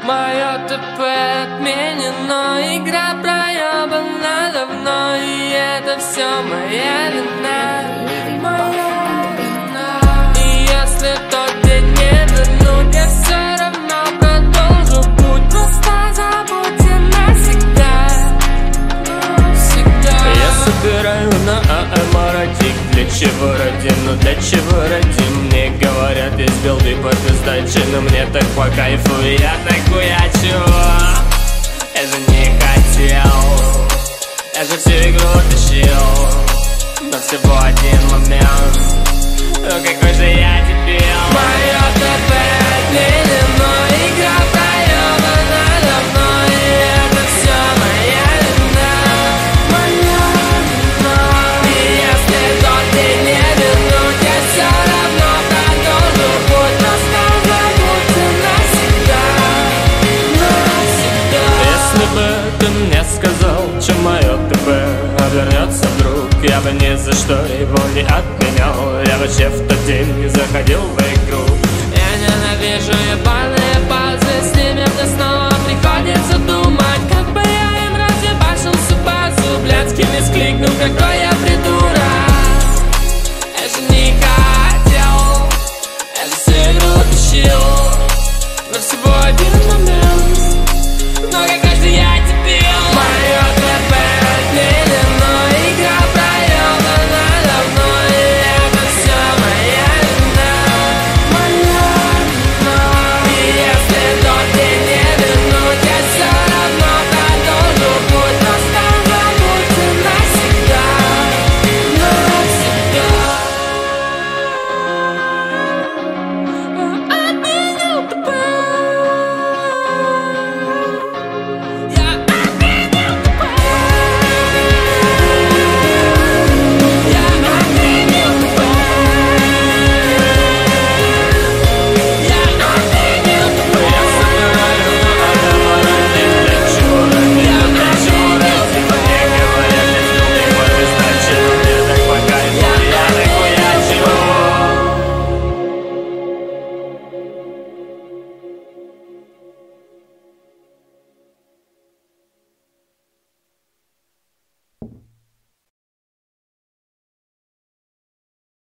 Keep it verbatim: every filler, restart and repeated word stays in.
Мое ТП отменено, игра проебана давно, и это все моя вина, моя вина. И если тот день не вернуть, я все равно продолжу путь. Просто забудьте навсегда, навсегда. Я собираю на АМ родик. Для чего ради, ну для чего ради? Мне говорят, из билды по пиздаче, но мне так по кайфу, и я так хуячу. Я же не хотел, я же всю игру тащил, но всего один момент, ну какой же я дебил. Моё ТП отменено, игра проебана давно, и это все моя вина, моя вина. И если тот день не вернуть, я все равно продолжу путь. Просто забудьте навсегда, навсегда. Если бы ты мне сказал, чем мое ТП обернется вдруг, я бы ни за что его не отменял. Я вообще в тот день не заходил в игру. Я ненавижу ебаные